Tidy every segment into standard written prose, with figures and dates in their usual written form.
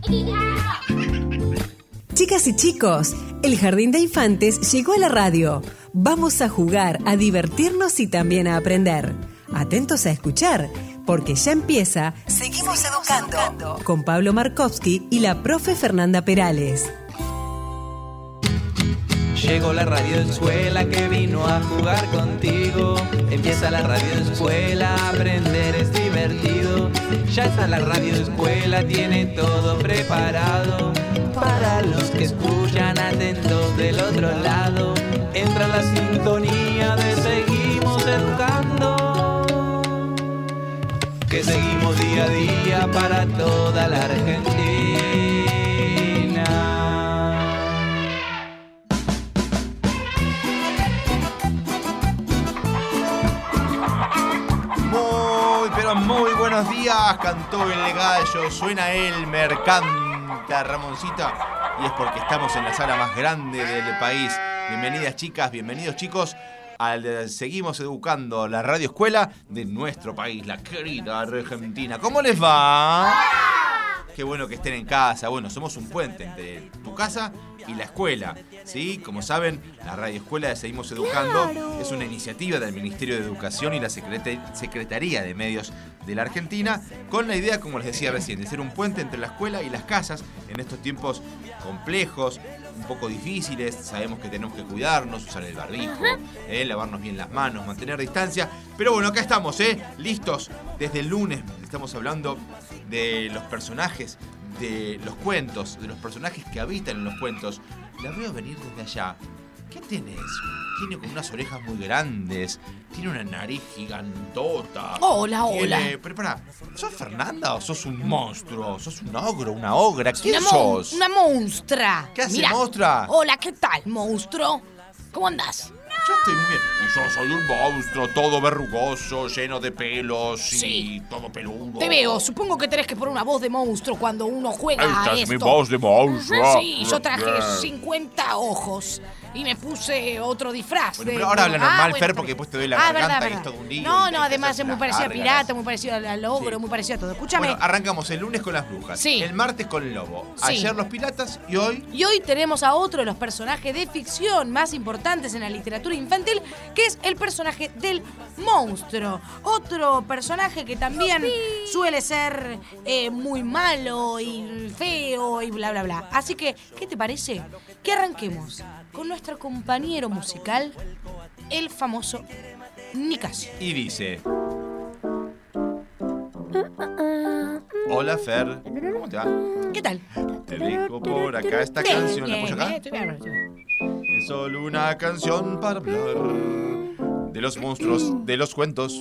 Chicas y chicos, el Jardín de Infantes llegó a la radio. Vamos a jugar, a divertirnos y también a aprender. Atentos a escuchar, porque ya empieza Seguimos Educando con Pablo Markovsky y la profe Fernanda Perales. Llegó la radioescuela que vino a jugar contigo. Empieza la radioescuela, aprender es divertido. Ya está la radioescuela, tiene todo preparado. Para los que escuchan atentos del otro lado, entra la sintonía de Seguimos Educando. Que seguimos día a día para toda la Argentina. Muy buenos días, cantó el gallo, suena Elmer, canta Ramoncita, y es porque estamos en la sala más grande del país. Bienvenidas chicas, bienvenidos chicos al Seguimos Educando, la radio escuela de nuestro país, la querida Argentina. ¿Cómo les va? Qué bueno que estén en casa. Bueno, somos un puente entre tu casa y la escuela, ¿sí? Como saben, la Radio Escuela de Seguimos Educando es una iniciativa del Ministerio de Educación y la Secretaría de Medios de la Argentina, con la idea, como les decía recién, de ser un puente entre la escuela y las casas en estos tiempos complejos, un poco difíciles. Sabemos que tenemos que cuidarnos, usar el barbijo, lavarnos bien las manos, mantener distancia. Pero bueno, acá estamos, listos. Desde el lunes estamos hablando de los personajes de los cuentos, de los personajes que habitan en los cuentos. La veo venir desde allá. ¿Qué tenés? Tiene como unas orejas muy grandes, tiene una nariz gigantota. Hola. Pero pará, ¿sos Fernanda o sos un monstruo? ¿Sos un ogro, una ogra? ¿Quién sos? Una monstra. ¿Qué hace, Mirá. monstra? Hola, ¿qué tal, monstruo? ¿Cómo andás? Yo estoy muy bien. Y yo soy un monstruo, todo verrugoso, lleno de pelos y todo peludo. Te veo, supongo que tenés que poner una voz de monstruo cuando uno juega Esta a es esto. mi voz de monstruo. Sí, yo traje 50 ojos y me puse otro disfraz. Bueno, pero ahora habla normal, Fer, bueno, porque después te doy la garganta verdad. y es todo un lío. No, y te además haces es muy unas parecido a gárgaras. pirata, muy parecido al ogro, Sí. muy parecido a todo. Escúchame. Bueno, arrancamos el lunes con las brujas, Sí. el martes con el lobo, Sí. ayer los piratas y hoy... Y hoy tenemos a otro de los personajes de ficción más importantes en la literatura infantil, que es el personaje del monstruo. Otro personaje que también suele ser muy malo y feo y bla, bla, bla. Así que, ¿qué te parece? Que arranquemos con nuestro compañero musical, el famoso Nicasio. Y dice... Hola, Fer. ¿Cómo te va? ¿Qué tal? Te dejo por acá esta canción. ¿La apoyo acá? Es solo una canción para hablar de los monstruos, de los cuentos.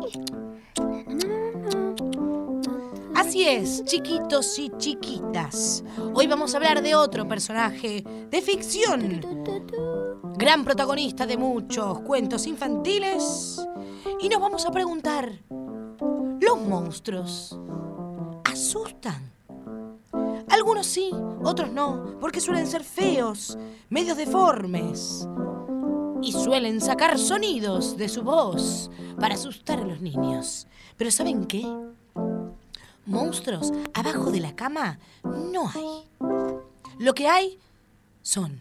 Así es, chiquitos y chiquitas. Hoy vamos a hablar de otro personaje de ficción. Gran protagonista de muchos cuentos infantiles. Y nos vamos a preguntar, ¿los monstruos asustan? Algunos sí, otros no, porque suelen ser feos, medios deformes. Y suelen sacar sonidos de su voz para asustar a los niños. Pero ¿saben qué? Monstruos abajo de la cama no hay. Lo que hay son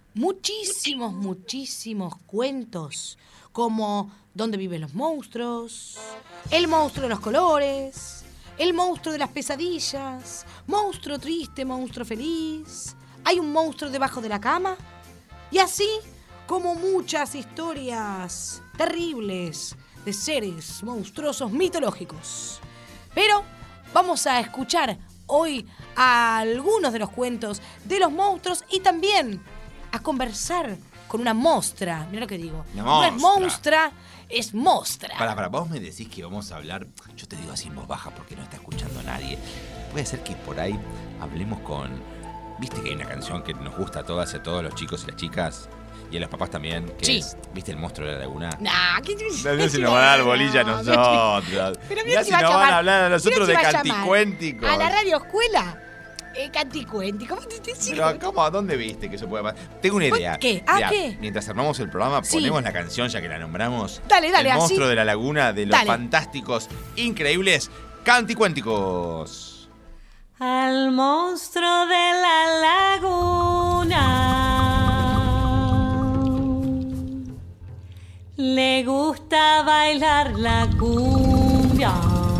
muchísimos cuentos, como ¿Dónde viven los monstruos?, El monstruo de los colores, El monstruo de las pesadillas, Monstruo triste, monstruo feliz, Hay un monstruo debajo de la cama, y así como muchas historias terribles de seres monstruosos mitológicos. Pero vamos a escuchar hoy a algunos de los cuentos de los monstruos y también a conversar con una mostra. Mira lo que digo. No es monstra, es mostra. Para, vos me decís que vamos a hablar... Yo te digo así en voz baja porque no está escuchando nadie. Puede ser que por ahí hablemos con... ¿Viste que hay una canción que nos gusta a todas y a todos los chicos y las chicas? Y a los papás también, que sí. es, ¿viste el monstruo de la laguna? Nah, ¿qué No si nos van a dar bolilla a nosotros. Pero mirá si nos van a hablar a nosotros de canticuénticos. A la radio escuela. Canticuéntico. Pero, ¿cómo? ¿Dónde viste que eso puede pasar? Tengo una idea. ¿Qué? Mirá, ¿Qué? Mientras armamos el programa, Sí. ponemos la canción, ya que la nombramos. Dale, El monstruo así. de la laguna, de los Dale. fantásticos, increíbles canticuénticos. al monstruo de la laguna le gusta bailar la cumbia.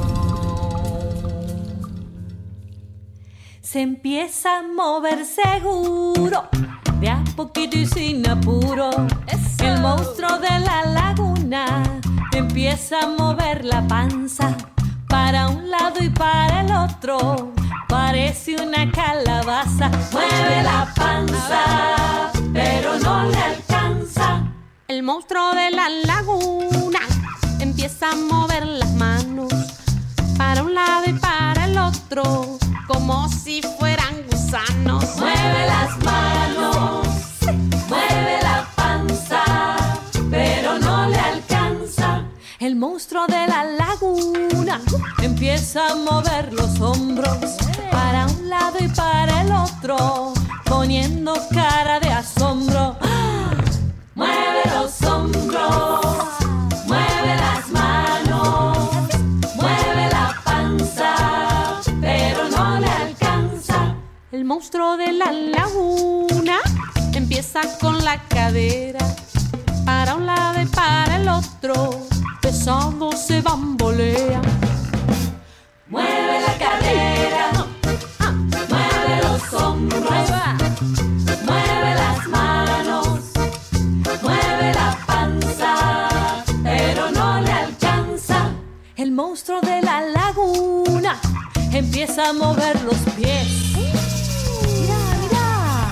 Se empieza a mover seguro, de a poquito y sin apuro. El monstruo de la laguna empieza a mover la panza para un lado y para el otro. Parece una calabaza. Mueve la panza, pero no le alcanza. El monstruo de la laguna empieza a mover las manos para un lado y para el otro, como si fueran gusanos. Mueve las manos, mueve la panza, pero no le alcanza. El monstruo de la laguna empieza a mover los hombros para un lado y para el otro, poniendo cara de asombro. Mueve los hombros, mueve las manos, mueve la panza, pero no le alcanza. El monstruo de la laguna empieza con la cadera para un lado y para el otro, pesado se bambolea. Mueve la cadera, mueve los hombros, mueve las manos, mueve la panza, pero no le alcanza. El monstruo de la laguna empieza a mover los pies. Mira, mira.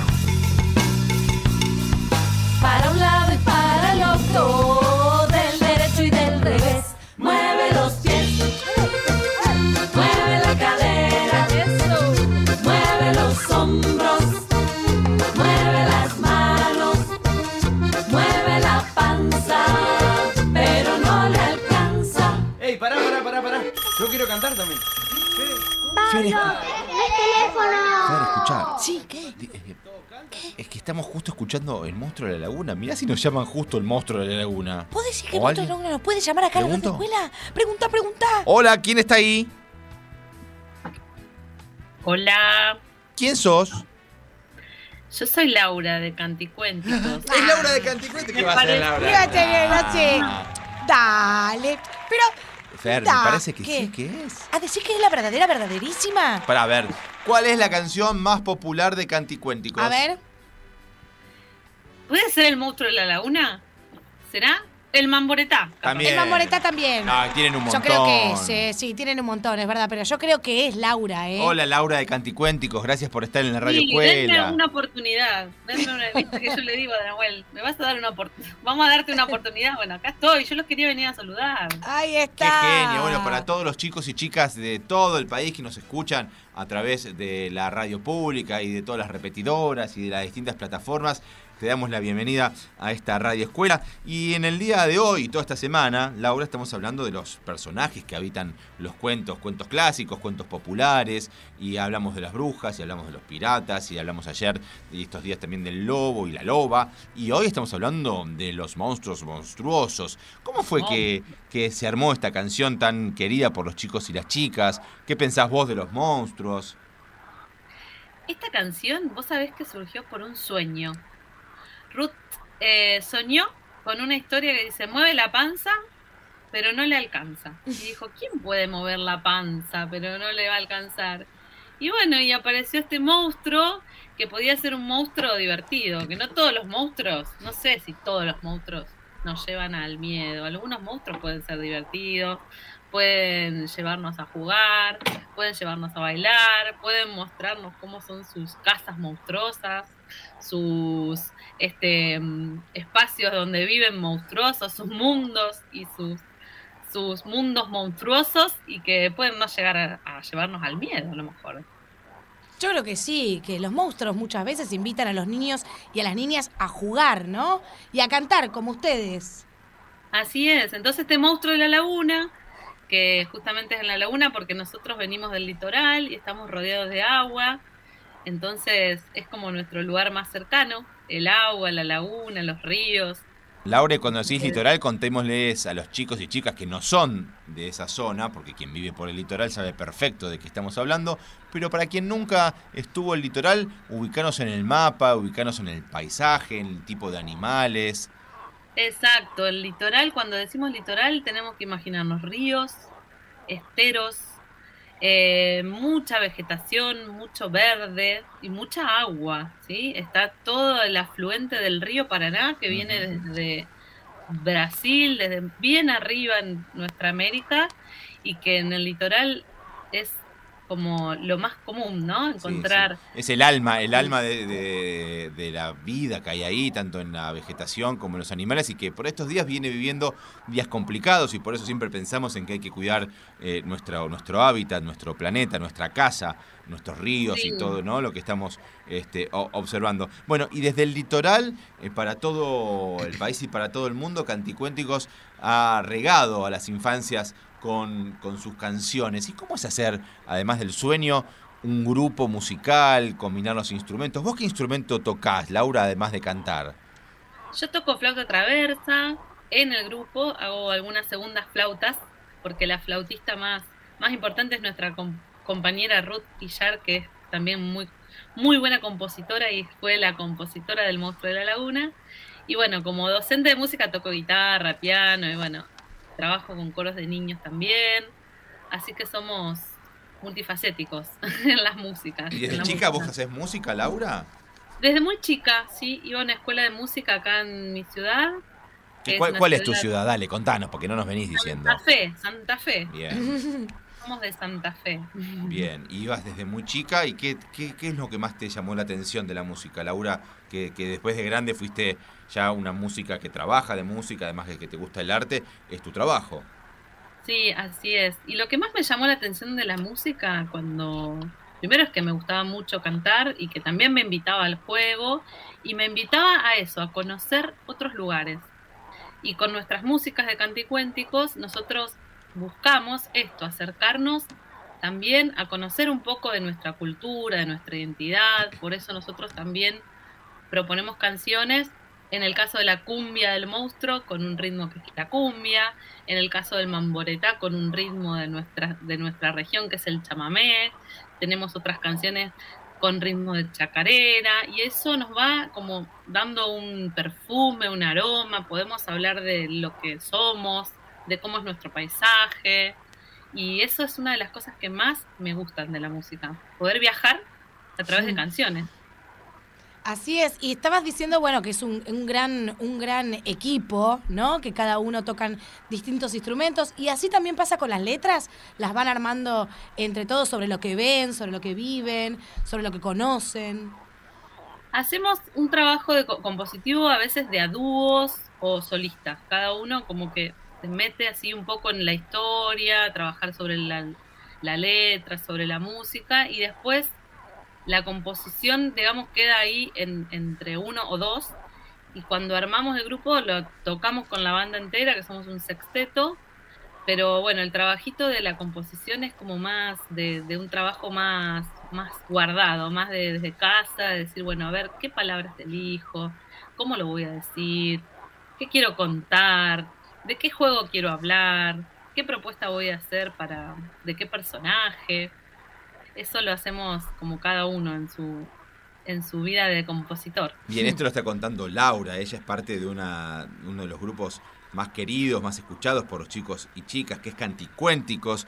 Para un lado y para el otro, del derecho y del revés. Mueve los pies, mueve la cadera, mueve los hombros, mueve las manos, mueve la panza, pero no le alcanza. ¡Ey, pará! Yo quiero cantar también. ¡El teléfono! Fer, escuchá. Sí, ¿qué? Es que estamos justo escuchando El Monstruo de la Laguna. Mirá si nos llaman justo El Monstruo de la Laguna. ¿Puedo decir que ¿O monstruo alguien? no nos puede llamar acá a la ¿Pregunto? escuela? Pregunta. Hola, ¿quién está ahí? Hola, ¿Quién sos? yo soy Laura de Canticuénticos. Es Laura de Canticuente. ¿Qué va a ser Laura? Fíjate que no sé. Dale. Pero. Fer, me Da, parece que ¿qué? sí, que es. ¿A decir que es la verdaderísima? Para ver, ¿cuál es la canción más popular de Canticuénticos? A ver. ¿Puede ser el monstruo de la laguna? ¿Será? El Mamboretá. También. El Mamboretá también. No, tienen un montón. Yo creo que es, sí, tienen un montón, es verdad, pero yo creo que es Laura, ¿eh? Hola, Laura de Canticuénticos. Gracias por estar en la Radio Sí, denme Escuela. una oportunidad. Viste que yo le digo a Nahuel, me vas a dar una oportunidad. Vamos a darte una oportunidad. Bueno, acá estoy. Yo los quería venir a saludar. Ahí Qué está. genio. Bueno, para todos los chicos y chicas de todo el país que nos escuchan a través de la radio pública y de todas las repetidoras y de las distintas plataformas, te damos la bienvenida a esta Radio Escuela. Y en el día de hoy, toda esta semana, Laura, estamos hablando de los personajes que habitan los cuentos clásicos, cuentos populares, y hablamos de las brujas, y hablamos de los piratas, y hablamos ayer y estos días también del lobo y la loba, y hoy estamos hablando de los monstruos monstruosos. ¿Cómo fue que se armó esta canción tan querida por los chicos y las chicas? ¿Qué pensás vos de los monstruos? Esta canción, vos sabés que surgió por un sueño. Ruth soñó con una historia que dice, mueve la panza, pero no le alcanza. Y dijo, ¿quién puede mover la panza, pero no le va a alcanzar? Y bueno, y apareció este monstruo, que podía ser un monstruo divertido, que no todos los monstruos, no sé si todos los monstruos nos llevan al miedo. Algunos monstruos pueden ser divertidos, pueden llevarnos a jugar, pueden llevarnos a bailar, pueden mostrarnos cómo son sus casas monstruosas, sus espacios donde viven monstruosos, sus mundos y sus mundos monstruosos, y que pueden no llegar a llevarnos al miedo a lo mejor. Yo creo que sí, que los monstruos muchas veces invitan a los niños y a las niñas a jugar, ¿no? Y a cantar como ustedes. Así es, entonces este monstruo de la laguna, que justamente es en la laguna porque nosotros venimos del litoral y estamos rodeados de agua, entonces es como nuestro lugar más cercano, el agua, la laguna, los ríos, Laura, cuando decís litoral, contémosles a los chicos y chicas que no son de esa zona, porque quien vive por el litoral sabe perfecto de qué estamos hablando, pero para quien nunca estuvo en el litoral, ubicanos en el mapa, ubicanos en el paisaje, en el tipo de animales. Exacto, el litoral, cuando decimos litoral tenemos que imaginarnos ríos, esteros, mucha vegetación, mucho verde y mucha agua, ¿sí? Está todo el afluente del río Paraná que viene desde Brasil, desde bien arriba en nuestra América, y que en el litoral es como lo más común, ¿no? Encontrar... Sí. Es el alma de la vida que hay ahí, tanto en la vegetación como en los animales, y que por estos días viene viviendo días complicados, y por eso siempre pensamos en que hay que cuidar nuestro hábitat, nuestro planeta, nuestra casa, nuestros ríos y todo, ¿no? Lo que estamos observando. Bueno, y desde el litoral, para todo el país y para todo el mundo, Canticuénticos ha regado a las infancias con sus canciones. ¿Y cómo es hacer, además del sueño, un grupo musical, combinar los instrumentos? ¿Vos qué instrumento tocás, Laura, además de cantar? Yo toco flauta traversa, en el grupo hago algunas segundas flautas, porque la flautista más importante es nuestra compañera Ruth Guillar, que es también muy buena compositora y fue la compositora del Monstruo de la Laguna. Y bueno, como docente de música toco guitarra, piano y bueno, trabajo con coros de niños también, así que somos multifacéticos en las músicas. ¿Y desde chica vos hacés música, Laura? Desde muy chica, sí, iba a una escuela de música acá en mi ciudad. ¿Cuál es tu ciudad? Dale, contanos, porque no nos venís diciendo. Santa Fe. Bien. Somos de Santa Fe. Bien, y ibas desde muy chica, ¿y qué es lo que más te llamó la atención de la música, Laura? Que después de grande fuiste ya una música que trabaja de música, además de que te gusta el arte, es tu trabajo. Sí, así es. Y lo que más me llamó la atención de la música primero es que me gustaba mucho cantar y que también me invitaba al juego y me invitaba a eso, a conocer otros lugares. Y con nuestras músicas de Canticuénticos nosotros buscamos esto, acercarnos también a conocer un poco de nuestra cultura, de nuestra identidad. Por eso nosotros también proponemos canciones, en el caso de la cumbia del monstruo, con un ritmo que es la cumbia, en el caso del mamboretá, con un ritmo de nuestra región, que es el chamamé. Tenemos otras canciones con ritmo de chacarera, y eso nos va como dando un perfume, un aroma. Podemos hablar de lo que somos, de cómo es nuestro paisaje, y eso es una de las cosas que más me gustan de la música, poder viajar a través de canciones. Así es, y estabas diciendo, bueno, que es un gran equipo, ¿no? Que cada uno tocan distintos instrumentos, y así también pasa con las letras, las van armando entre todos sobre lo que ven, sobre lo que viven, sobre lo que conocen. Hacemos un trabajo compositivo a veces de a dúos o solistas, cada uno como que se mete así un poco en la historia, trabajar sobre la letra, sobre la música, y después la composición, digamos, queda ahí entre uno o dos, y cuando armamos el grupo lo tocamos con la banda entera, que somos un sexteto, pero bueno, el trabajito de la composición es como más de un trabajo más guardado, más desde casa, de decir, bueno, a ver, ¿qué palabras elijo? ¿Cómo lo voy a decir? ¿Qué quiero contar? ¿De qué juego quiero hablar? ¿Qué propuesta voy a hacer de qué personaje? Eso lo hacemos como cada uno en su vida de compositor. Bien, esto lo está contando Laura. Ella es parte de uno de los grupos más queridos, más escuchados por los chicos y chicas, que es Canticuénticos.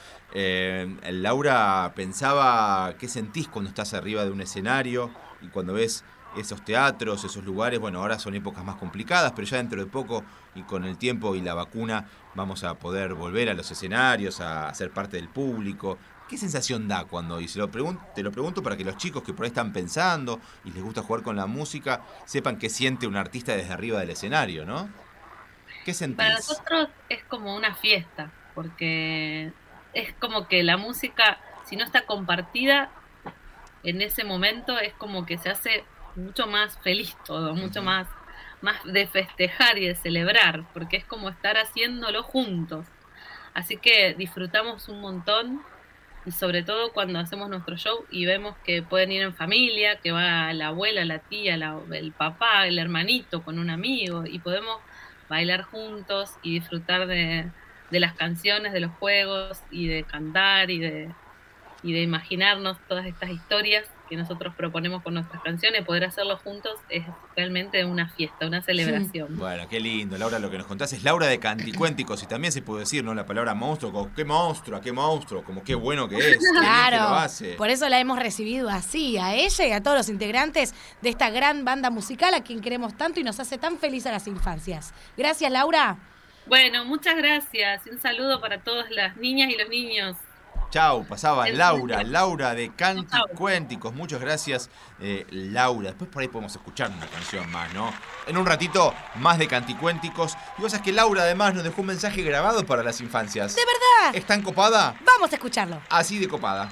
Laura pensaba, ¿qué sentís cuando estás arriba de un escenario y cuando ves esos teatros, esos lugares? Bueno, ahora son épocas más complicadas, pero ya dentro de poco y con el tiempo y la vacuna vamos a poder volver a los escenarios, a ser parte del público. ¿Qué sensación da cuando, y te lo pregunto para que los chicos que por ahí están pensando y les gusta jugar con la música, sepan qué siente un artista desde arriba del escenario, ¿no? ¿Qué sentís? Para nosotros es como una fiesta, porque es como que la música, si no está compartida en ese momento, es como que se hace mucho más feliz todo, mucho más de festejar y de celebrar, porque es como estar haciéndolo juntos. Así que disfrutamos un montón, y sobre todo cuando hacemos nuestro show y vemos que pueden ir en familia, que va la abuela, la tía, el papá, el hermanito con un amigo, y podemos bailar juntos y disfrutar de las canciones, de los juegos y de cantar y de imaginarnos todas estas historias que nosotros proponemos con nuestras canciones. Poder hacerlo juntos es realmente una fiesta, una celebración. Bueno, qué lindo, Laura, lo que nos contás es Laura de Canticuénticos, y también se puede decir, ¿no? La palabra monstruo, como qué monstruo, como qué bueno que es, qué bien que lo hace. Por eso la hemos recibido así, a ella y a todos los integrantes de esta gran banda musical a quien queremos tanto y nos hace tan feliz a las infancias. Gracias, Laura. Bueno, muchas gracias y un saludo para todas las niñas y los niños. Chau, pasaba Laura de Canticuénticos. Muchas gracias, Laura. Después por ahí podemos escuchar una canción más, ¿no? En un ratito, más de Canticuénticos. Y vos sabés que Laura además nos dejó un mensaje grabado para las infancias. ¿De verdad? ¿Es tan copada? Vamos a escucharlo. Así de copada.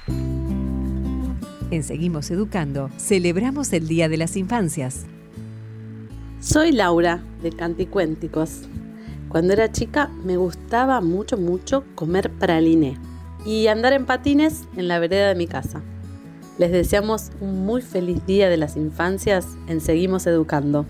En Seguimos Educando, celebramos el Día de las Infancias. Soy Laura, de Canticuénticos. Cuando era chica me gustaba mucho comer praliné y andar en patines en la vereda de mi casa. Les deseamos un muy feliz Día de las Infancias en Seguimos Educando.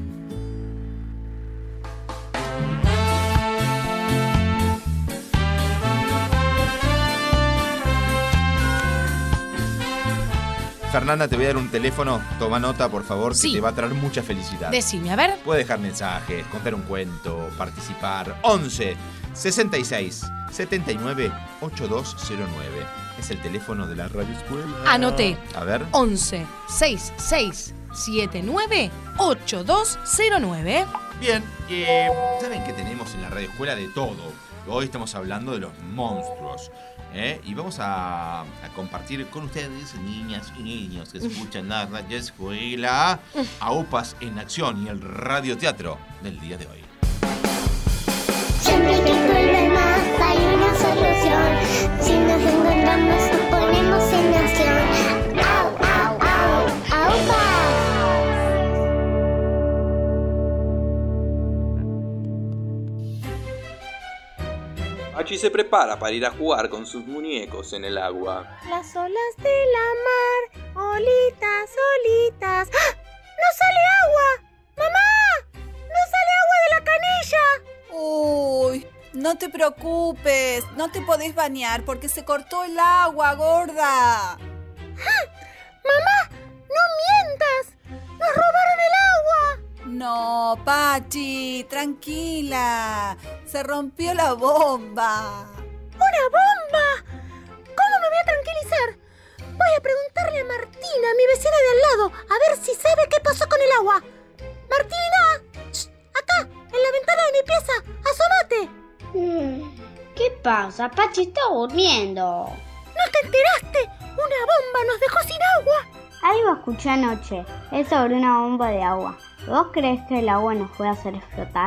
Fernanda, te voy a dar un teléfono, toma nota por favor, Sí. que te va a traer mucha felicidad. Decime, a ver. Puedes dejar mensajes, contar un cuento, participar. 11 66 79 8209. Es el teléfono de la Radio Escuela. Anoté. A ver. 11 66 79 8209. Bien, ¿saben que tenemos en la Radio Escuela de todo? Hoy estamos hablando de los monstruos. Y vamos a compartir con ustedes, niñas y niños que escuchan la Radio Escuela, a UPAs en Acción y el radioteatro del día de hoy. Siempre que problemas hay una solución. Si nos encontramos nos ponemos en acción. ¡Au, au, au! ¡Aupa! Pachi se prepara para ir a jugar con sus muñecos en el agua. Las olas de la mar, olitas, olitas. ¡Ah! ¡No sale agua! ¡Mamá! ¡No sale agua de la canilla! Uy, no te preocupes, no te podés bañar porque se cortó el agua, gorda. ¡Ah! ¡Mamá! ¡No mientas! ¡Nos robaron el agua! No, Pachi, tranquila. Se rompió la bomba. ¡Una bomba! ¿Cómo me voy a tranquilizar? Voy a preguntarle a Martina, mi vecina de al lado, a ver si sabe qué pasó con el agua. ¡Martina! ¡Shh! Acá, en la ventana de mi pieza. ¡Asómate! ¿Qué pasa? Pachi está durmiendo. ¿No te enteraste? ¡Una bomba nos dejó sin agua! Algo escuché anoche. Es sobre una bomba de agua. ¿Vos crees que el agua nos puede hacer explotar?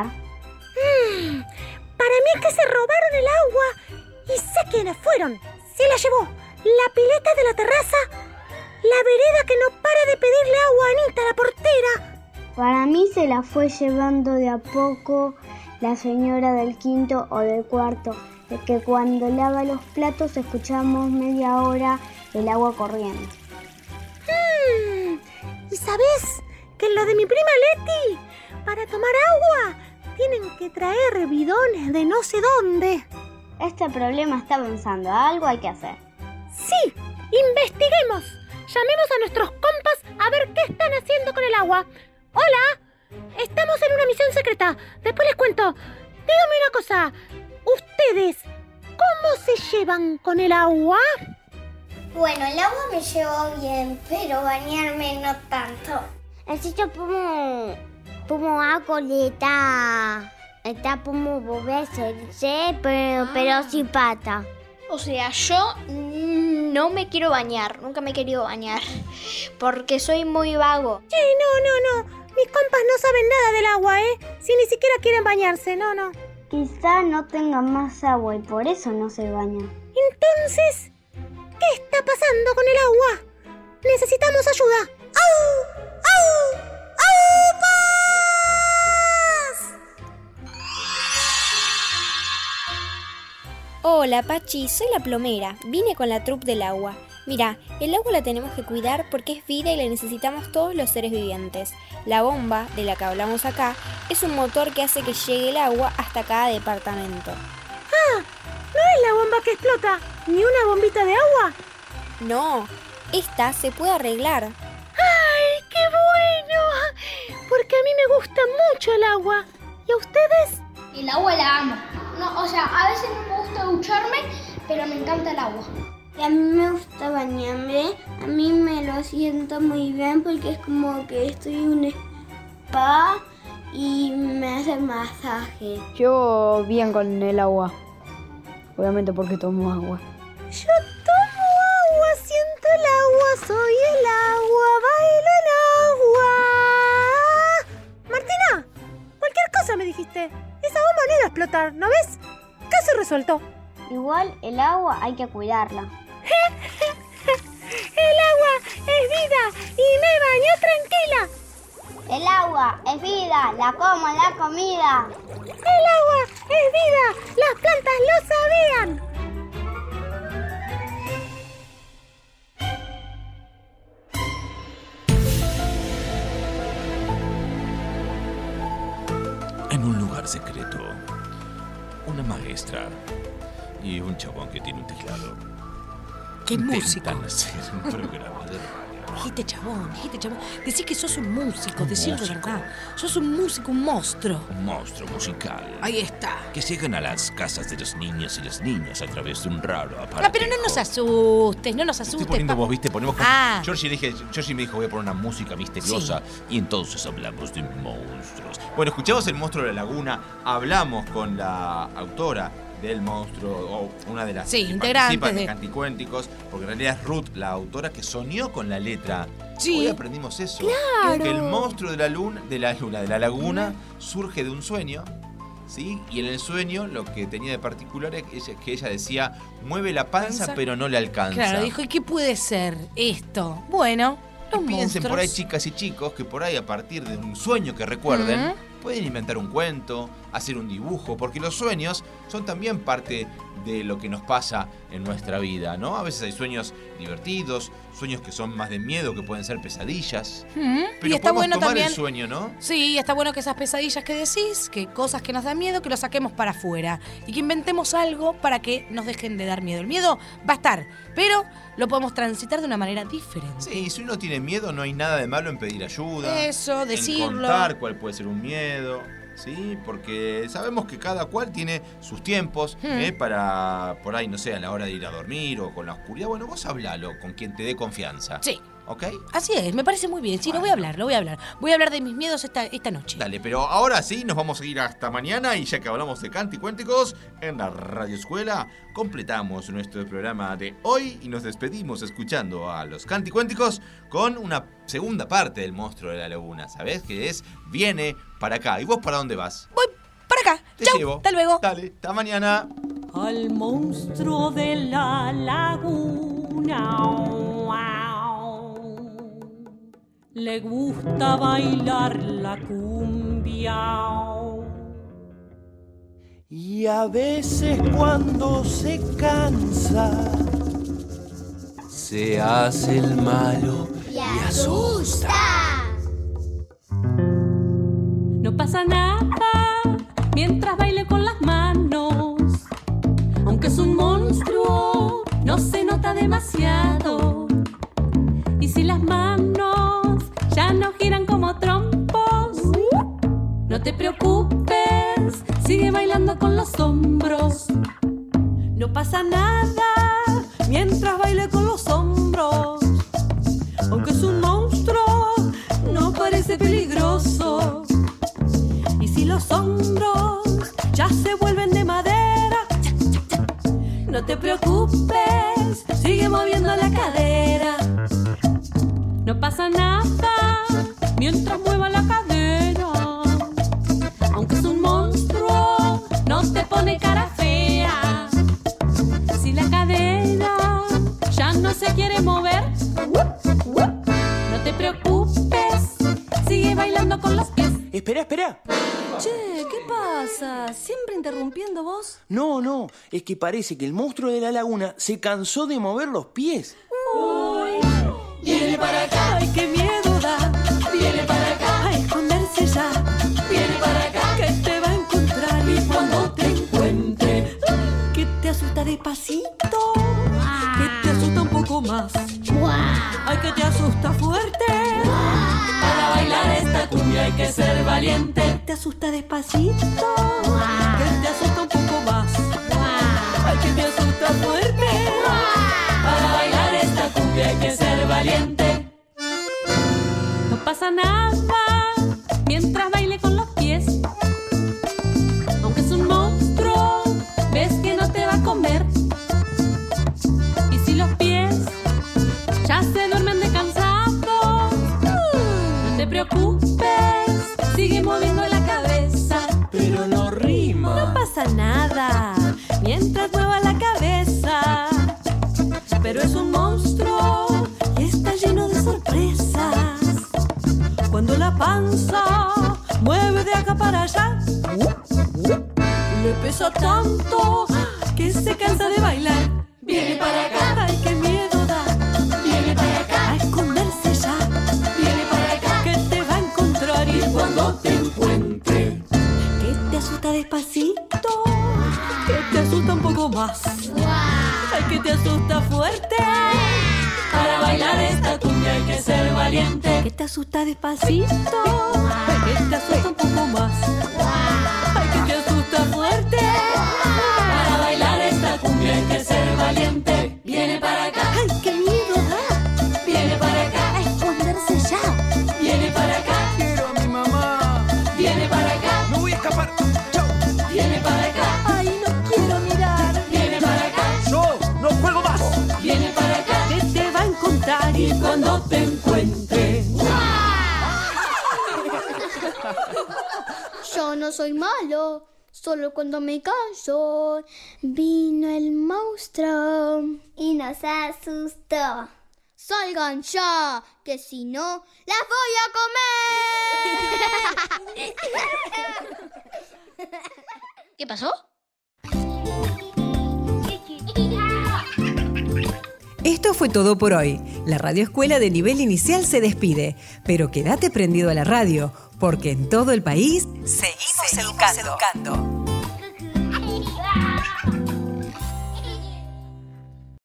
Para mí es que se robaron el agua. Y sé quiénes fueron. Se la llevó la pileta de la terraza, la vereda que no para de pedirle agua a Anita, la portera. Para mí se la fue llevando de a poco la señora del quinto o del cuarto, de que cuando lava los platos escuchamos media hora el agua corriendo. ¿Y sabés que en lo de mi prima Leti, para tomar agua, tienen que traer bidones de no sé dónde? Este problema está avanzando, algo hay que hacer. Sí, investiguemos. Llamemos a nuestros compas a ver qué están haciendo con el agua. Hola, estamos en una misión secreta. Después les cuento. Díganme una cosa. ¿Ustedes cómo se llevan con el agua? Bueno, el agua me llevo bien, pero bañarme no tanto. Necesito como agua está como moverse, pero sin pata. O sea, yo no me quiero bañar, nunca me he querido bañar, porque soy muy vago. Sí, no. Mis compas no saben nada del agua, si ni siquiera quieren bañarse, no. Quizá no tengan más agua y por eso no se bañan. Entonces, ¿qué está pasando con el agua? Necesitamos ayuda. ¡Au! ¡Au! Hola, Pachi, soy la plomera. Vine con la troupe del agua. Mira, el agua la tenemos que cuidar porque es vida y la necesitamos todos los seres vivientes. La bomba, de la que hablamos acá, es un motor que hace que llegue el agua hasta cada departamento. ¡Ah! ¿No es la bomba que explota? ¿Ni una bombita de agua? No, esta se puede arreglar. ¡Ay, qué bueno! Porque a mí me gusta mucho el agua. ¿Y a ustedes? El agua la amo. No, o sea, a veces no me gusta ducharme, pero me encanta el agua. Y a mí me gusta bañarme, a mí me lo siento muy bien porque es como que estoy en un spa y me hace masaje. Yo bien con el agua, obviamente porque tomo agua. Yo tomo agua, siento el agua, soy el agua, bailo el agua. Martina, cualquier cosa me dijiste. Esa bomba no iba a explotar, ¿no ves? Caso resuelto. Igual el agua hay que cuidarla. El agua es vida y me baño tranquila. El agua es vida, la como en la comida. El agua es vida, las plantas lo sabían. En un lugar secreto, una maestra y un chabón que tiene un teclado. ¡Qué músico! Intentan hacer un programa de radio. Dijiste chabón. Decís que sos un músico, decilo de verdad. Sos un músico, un monstruo. Un monstruo musical. Ahí está. Que llegan a las casas de los niños y las niñas a través de un raro aparato. No, pero no nos asustes, no nos asustes. Estoy poniendo vos, ¿viste? Ponemos con... Ah. Georgie me dijo, voy a poner una música misteriosa. Sí. Y entonces hablamos de monstruos. Bueno, escuchamos El monstruo de la laguna. Hablamos con la autora del monstruo, o una de las que participan de Canticuénticos, porque en realidad es Ruth, la autora, que soñó con la letra. Sí. Hoy aprendimos eso. Claro. Que el monstruo de la laguna surge de un sueño, ¿sí? Y en el sueño lo que tenía de particular es que ella decía, mueve la panza pero no le alcanza. Claro, dijo, ¿y qué puede ser esto? Bueno, los piensen monstruos. por ahí, chicas y chicos, que por ahí a partir de un sueño que recuerden, pueden inventar un cuento, hacer un dibujo, porque los sueños son también parte de lo que nos pasa en nuestra vida, ¿no? A veces hay sueños divertidos, sueños que son más de miedo, que pueden ser pesadillas. Pero y está bueno tomar también el sueño, ¿no? Sí, está bueno que esas pesadillas que decís, que cosas que nos dan miedo, que lo saquemos para afuera y que inventemos algo para que nos dejen de dar miedo. El miedo va a estar, pero lo podemos transitar de una manera diferente. Sí, si uno tiene miedo, no hay nada de malo en pedir ayuda. Eso, decirlo. En contar cuál puede ser un miedo, ¿sí? Porque sabemos que cada cual tiene sus tiempos para, por ahí, no sé, a la hora de ir a dormir o con la oscuridad. Bueno, vos hablalo con quien te dé confianza. Sí. ¿Ok? Así es, me parece muy bien. Sí, lo voy a hablar. Voy a hablar de mis miedos esta noche. Dale, pero ahora sí, nos vamos a ir hasta mañana. Y ya que hablamos de Canticuénticos en la Radio Escuela, completamos nuestro programa de hoy y nos despedimos escuchando a los Canticuénticos con una segunda parte del monstruo de la laguna. ¿Sabés qué es? Viene para acá. ¿Y vos para dónde vas? Voy para acá. Te Chau, llevo. hasta luego. Dale, hasta mañana. Al monstruo de la laguna le gusta bailar la cumbia. Y a veces cuando se cansa, se hace el malo y asusta. No pasa nada mientras baile con las manos. Aunque es un monstruo, no se nota demasiado. Y si las manos ya no giran como trompos, no te preocupes, sigue bailando con los hombros. No pasa nada mientras baile con los hombros. Aunque es un monstruo, no parece peligroso. Y si los hombros ya se vuelven de madera, no te preocupes, sigue moviendo la cadera. No pasa nada mientras mueva la cadera. Aunque es un monstruo, no te pone cara fea. Si la cadera ya no se quiere mover, no te preocupes, sigue bailando con los pies. Espera. Che, ¿qué pasa? ¿Siempre interrumpiendo vos? No, es que parece que el monstruo de la laguna se cansó de mover los pies. Uy, viene para acá. Ay, qué miedo da. Viene para acá. A esconderse ya. Viene para acá. Que te va a encontrar y cuando te encuentre, que te asusta despacito, que te asusta un poco más. Ay, que te asusta fuerte. Para bailar esta cumbia hay que ser valiente. Te asusta despacito, que te asusta un poco más. Ay, que te asusta fuerte. Para bailar esta cumbia hay que ser valiente. No pasa nada mientras baile con los pies. Aunque es un monstruo, ves que no te va a comer. Y si los pies ya se duermen de cansados, no te preocupes, sigue moviendo la cabeza. Pero no rima. No pasa nada mientras mueva la cabeza. Pero es un monstruo y está lleno de sorpresas. Cuando la panza mueve de acá para allá, le pesa tanto que se cansa de bailar. Viene para acá. Ay, qué miedo da. Viene para acá. A esconderse ya. Viene para acá. Que te va a encontrar y cuando te encuentre, que te asusta despacito, que te asusta un poco más. Ay, que te asusta fuerte. Para bailar esta cumbia hay que ser valiente. Que te asusta despacito, que te asusta un poco más. Ay, que te asusta fuerte. Para bailar esta cumbia hay que ser valiente. Viene para acá. Ay, qué miedo da. Viene para acá. A esconderse ya. Viene para acá. Quiero a mi mamá. Viene para acá. No voy a escapar. Chau. Viene para acá. Ay, no quiero mirar. Viene para acá. No juego más. Viene para acá. Que te va a encontrar y cuando te encuentre. Yo no soy malo, solo cuando me canso. Vino el monstruo y nos asustó. Salgan ya, que si no, las voy a comer. ¿Qué pasó? Esto fue todo por hoy. La radioescuela de nivel inicial se despide, pero quédate prendido a la radio, porque en todo el país seguimos educando.